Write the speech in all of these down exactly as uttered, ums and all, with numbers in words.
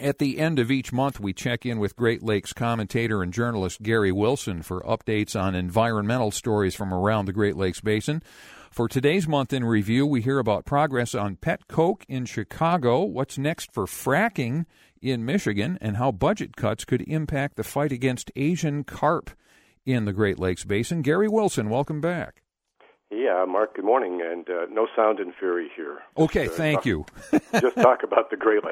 At the end of each month, we check in with Great Lakes commentator and journalist Gary Wilson for updates on environmental stories from around the Great Lakes Basin. For today's Month in Review, we hear about progress on pet coke in Chicago, what's next for fracking in Michigan, and how budget cuts could impact the fight against Asian carp in the Great Lakes Basin. Gary Wilson, welcome back. Yeah, Mark, good morning, and uh, no sound and fury here. Okay, just, uh, thank talk, you. Just talk about the Great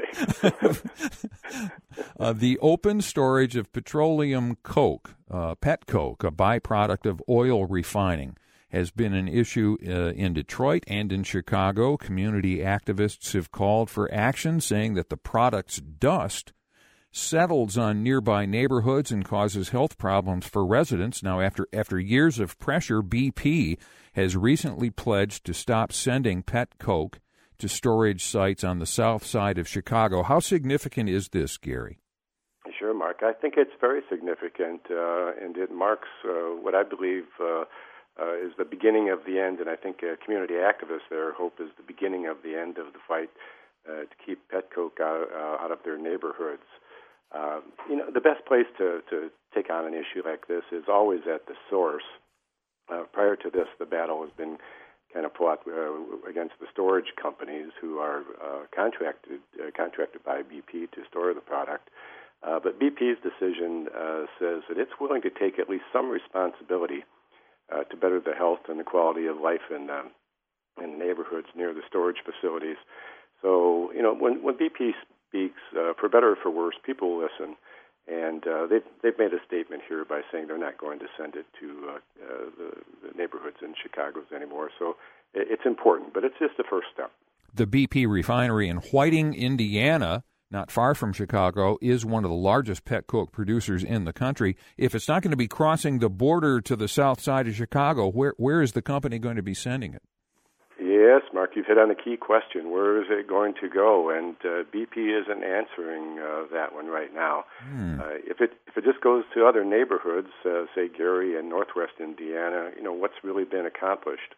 Lakes. uh, the open storage of petroleum coke, uh, pet coke, a byproduct of oil refining, has been an issue uh, in Detroit and in Chicago. Community activists have called for action, saying that the product's dust settles on nearby neighborhoods and causes health problems for residents. Now, after after years of pressure, B P has recently pledged to stop sending pet coke to storage sites on the south side of Chicago. How significant is this, Gary? Sure, Mark. I think it's very significant, uh, and it marks uh, what I believe uh, uh, is the beginning of the end, and I think uh, community activists there hope is the beginning of the end of the fight uh, to keep pet coke out, uh, out of their neighborhoods. Uh, you know, the best place to, to take on an issue like this is always at the source. Uh, prior to this, the battle has been kind of fought uh, against the storage companies who are uh, contracted uh, contracted by B P to store the product. Uh, but B P's decision uh, says that it's willing to take at least some responsibility uh, to better the health and the quality of life in um, in neighborhoods near the storage facilities. So, you know, when when B P speaks, uh, for better or for worse, people listen. And uh, they've, they've made a statement here by saying they're not going to send it to uh, uh, the, the neighborhoods in Chicago anymore. So it, it's important, but it's just the first step. The B P refinery in Whiting, Indiana, not far from Chicago, is one of the largest pet coke producers in the country. If it's not going to be crossing the border to the south side of Chicago, where where is the company going to be sending it? Yes, Mark, you've hit on the key question. Where is it going to go? And uh, B P isn't answering uh, that one right now. Hmm. Uh, if it if it just goes to other neighborhoods, uh, say Gary and Northwest Indiana, you know, what's really been accomplished?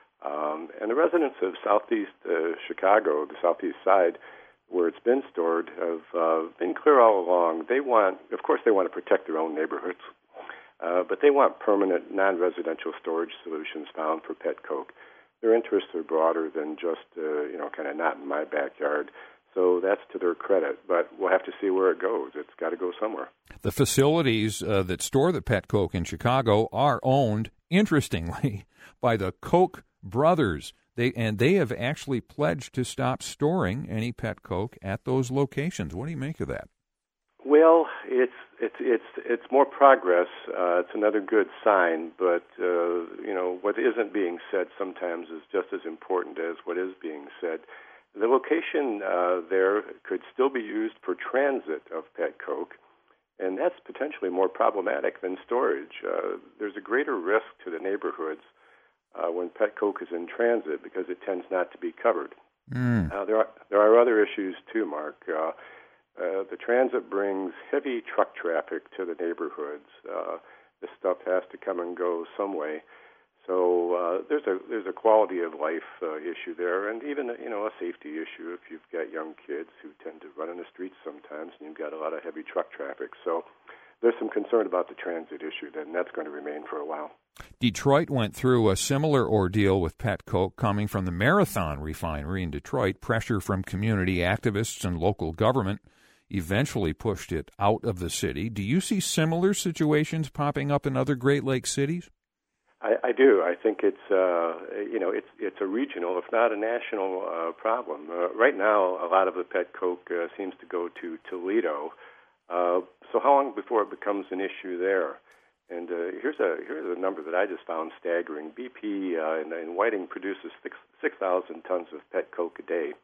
Um, and the residents of Southeast uh, Chicago, the Southeast side, where it's been stored, have uh, been clear all along. They want, of course, they want to protect their own neighborhoods, uh, but they want permanent non-residential storage solutions found for pet coke. Their interests are broader than just, uh, you know, kind of not in my backyard. So that's to their credit. But we'll have to see where it goes. It's got to go somewhere. The facilities uh, that store the pet coke in Chicago are owned, interestingly, by the Koch brothers. They and they have actually pledged to stop storing any pet coke at those locations. What do you make of that? Well, it's it's it's it's more progress. Uh, it's another good sign, but uh, you know what isn't being said sometimes is just as important as what is being said. The location uh, there could still be used for transit of pet coke, and that's potentially more problematic than storage. Uh, there's a greater risk to the neighborhoods uh, when pet coke is in transit because it tends not to be covered. Mm. Uh, there are there are other issues too, Mark. Uh, Uh, the transit brings heavy truck traffic to the neighborhoods. Uh, this stuff has to come and go some way. So uh, there's a there's a quality of life uh, issue there, and even you know a safety issue if you've got young kids who tend to run in the streets sometimes, and you've got a lot of heavy truck traffic. So there's some concern about the transit issue, then that's going to remain for a while. Detroit went through a similar ordeal with pet coke coming from the Marathon refinery in Detroit. Pressure from community activists and local government eventually pushed it out of the city. Do you see similar situations popping up in other Great Lakes cities? I, I do. I think it's uh, you know it's it's a regional, if not a national, uh, problem. Uh, right now, a lot of the pet coke uh, seems to go to Toledo. Uh, so how long before it becomes an issue there? And uh, here's a here's a number that I just found staggering. B P uh, in, in Whiting produces six six thousand tons of pet coke a day.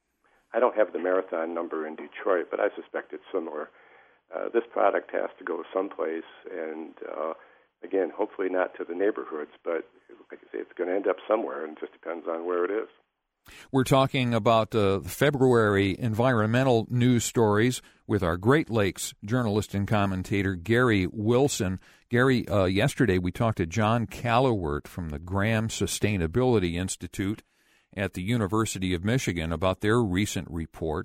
I don't have the Marathon number in Detroit, but I suspect it's similar. Uh, this product has to go someplace, and uh, again, hopefully not to the neighborhoods, but like I say, it's going to end up somewhere, and it just depends on where it is. We're talking about uh, February environmental news stories with our Great Lakes journalist and commentator, Gary Wilson. Gary, uh, yesterday we talked to John Callowert from the Graham Sustainability Institute at the University of Michigan about their recent report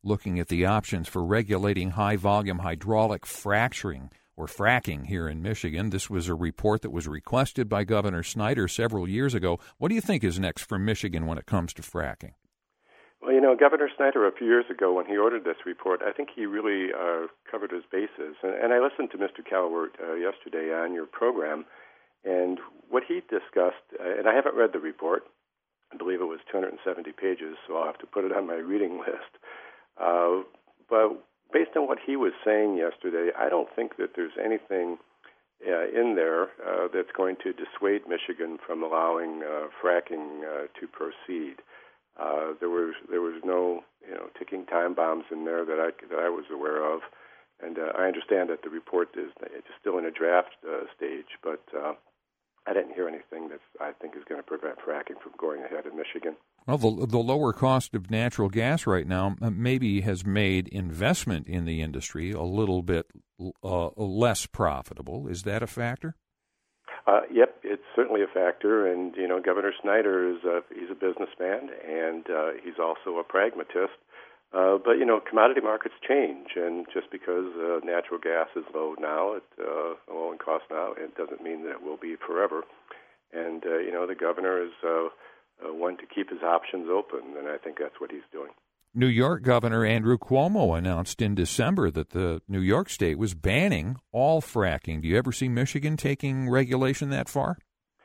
looking at the options for regulating high-volume hydraulic fracturing or fracking here in Michigan. This was a report that was requested by Governor Snyder several years ago. What do you think is next for Michigan when it comes to fracking? Well, you know, Governor Snyder, a few years ago when he ordered this report, I think he really uh, covered his bases. And, and I listened to Mister Callawort uh, yesterday on your program, and what he discussed, uh, and I haven't read the report, I believe it was two hundred seventy pages, so I'll have to put it on my reading list. Uh, but based on what he was saying yesterday, I don't think that there's anything uh, in there uh, that's going to dissuade Michigan from allowing uh, fracking uh, to proceed. Uh, there was there was no you know ticking time bombs in there that I that I was aware of, and uh, I understand that the report is it's still in a draft uh, stage, but uh, I didn't hear anything that I think is going to prevent fracking from going ahead in Michigan. Well, the, the lower cost of natural gas right now maybe has made investment in the industry a little bit uh, less profitable. Is that a factor? Uh, yep, it's certainly a factor, and you know, Governor Snyder is a, he's a businessman, and uh, he's also a pragmatist. Uh, but you know, commodity markets change, and just because uh, natural gas is low now, it, uh, low in cost now, it doesn't mean that it will be forever. And uh, you know, the governor is uh, uh, one to keep his options open, and I think that's what he's doing. New York Governor Andrew Cuomo announced in December that the New York state was banning all fracking. Do you ever see Michigan taking regulation that far?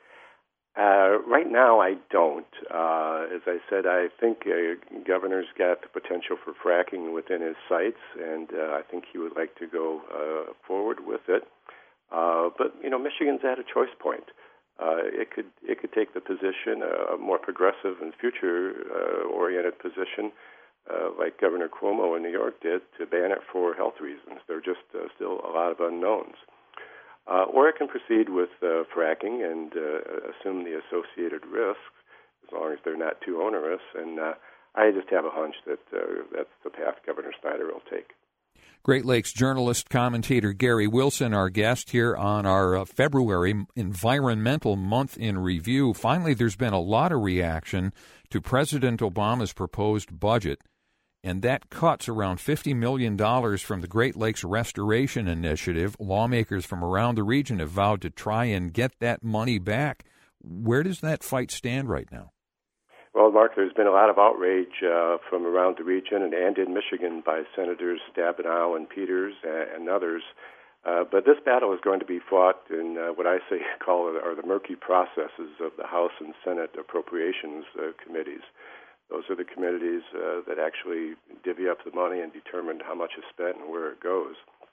Uh, right now, I don't. Uh, as I said, I think uh, governor's got the potential for fracking within his sights, and uh, I think he would like to go uh, forward with it. Uh, but you know, Michigan's at a choice point. Uh, it could it could take the position, uh, a more progressive and future-oriented uh, position, Uh, like Governor Cuomo in New York did, to ban it for health reasons. There are just uh, still a lot of unknowns. Uh, or it can proceed with uh, fracking and uh, assume the associated risks, as long as they're not too onerous. And uh, I just have a hunch that uh, that's the path Governor Snyder will take. Great Lakes journalist, commentator Gary Wilson, our guest here on our uh, February Environmental Month in Review. Finally, there's been a lot of reaction to President Obama's proposed budget, and that cuts around fifty million dollars from the Great Lakes Restoration Initiative. Lawmakers from around the region have vowed to try and get that money back. Where does that fight stand right now? Well, Mark, there's been a lot of outrage uh, from around the region and, and in Michigan by Senators Stabenow and Peters and, and others. Uh, but this battle is going to be fought in uh, what I say call are the murky processes of the House and Senate appropriations uh, committees. Those are the committees uh, that actually divvy up the money and determine how much is spent and where it goes.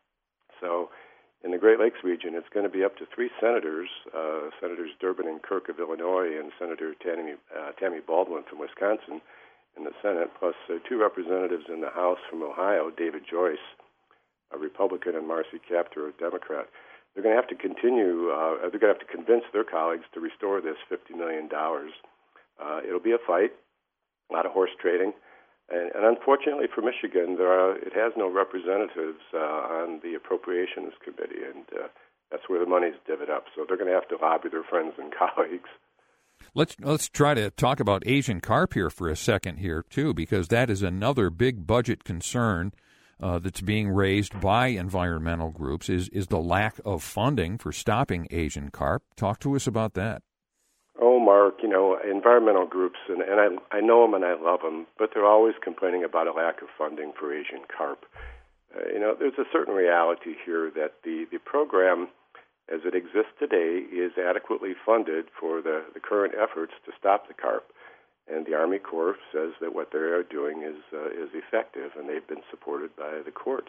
So in the Great Lakes region, it's going to be up to three senators, uh, Senators Durbin and Kirk of Illinois and Senator Tammy, uh, Tammy Baldwin from Wisconsin in the Senate, plus uh, two representatives in the House from Ohio, David Joyce, a Republican, and Marcy Kaptur, a Democrat. They're going to have to continue, uh, they're going to have to convince their colleagues to restore this fifty million dollars. Uh, it'll be a fight. A lot of horse trading, and, and unfortunately for Michigan, there are, it has no representatives uh, on the Appropriations Committee, and uh, that's where the money's divvied up. So they're going to have to lobby their friends and colleagues. Let's let's try to talk about Asian carp here for a second here too, because that is another big budget concern uh, that's being raised by environmental groups. Is is the lack of funding for stopping Asian carp? Talk to us about that. Oh, Mark, you know, environmental groups, and, and I, I know them and I love them, but they're always complaining about a lack of funding for Asian carp. Uh, you know, there's a certain reality here that the, the program, as it exists today, is adequately funded for the, the current efforts to stop the carp. And the Army Corps says that what they are doing is uh, is effective, and they've been supported by the courts.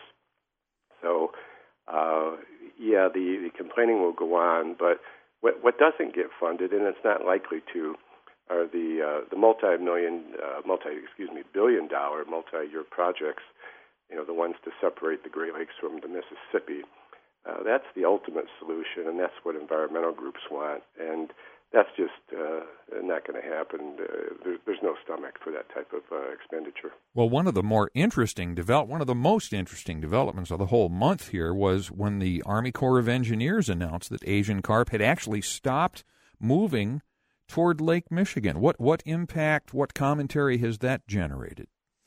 So, uh, yeah, the, the complaining will go on, but What, what doesn't get funded, and it's not likely to, are the uh, the multi-million, uh, multi excuse me, billion-dollar multi-year projects. You know, the ones to separate the Great Lakes from the Mississippi. Uh, that's the ultimate solution, and that's what environmental groups want. And that's just uh, not going to happen. Uh, there, there's no stomach for that type of uh, expenditure. Well, one of the more interesting develop, one of the most interesting developments of the whole month here was when the Army Corps of Engineers announced that Asian carp had actually stopped moving toward Lake Michigan. What what impact, what commentary has that generated?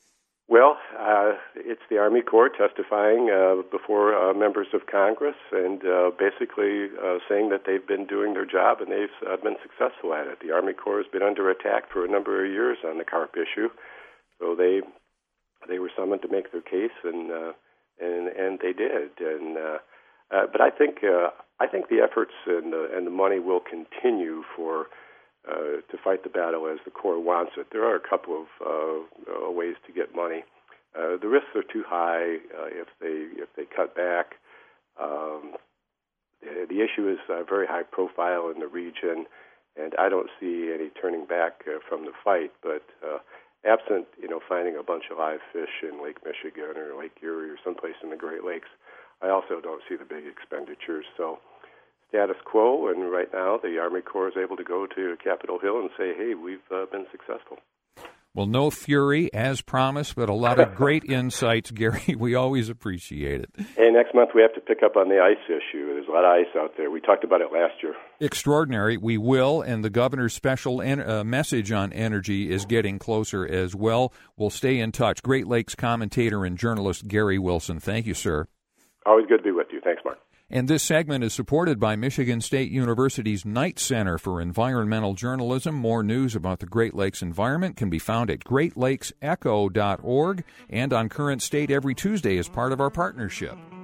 Well, uh, it's the Army Corps testifying uh, before uh, members of Congress and uh, basically uh, saying that they've been doing their job and they've uh, been successful at it. The Army Corps has been under attack for a number of years on the CARP issue, so they they were summoned to make their case, and uh, and and they did. And uh, uh, but I think uh, I think the efforts and the, and the money will continue for. Uh, to fight the battle as the Corps wants it. There are a couple of uh, uh, ways to get money. Uh, the risks are too high uh, if they if they cut back. Um, the, the issue is uh, very high profile in the region, and I don't see any turning back uh, from the fight. But uh, absent, you know, finding a bunch of live fish in Lake Michigan or Lake Erie or someplace in the Great Lakes, I also don't see the big expenditures. So. Status quo, and right now the Army Corps is able to go to Capitol Hill and say, hey, we've uh, been successful. Well, no fury, as promised, but a lot of great insights, Gary. We always appreciate it. Hey, next month we have to pick up on the ice issue. There's a lot of ice out there. We talked about it last year. Extraordinary. We will, and the governor's special en- uh, message on energy is getting closer as well. We'll stay in touch. Great Lakes commentator and journalist Gary Wilson. Thank you, sir. Always good to be with you. Thanks, Mark. And this segment is supported by Michigan State University's Knight Center for Environmental Journalism. More news about the Great Lakes environment can be found at great lakes echo dot org and on Current State every Tuesday as part of our partnership.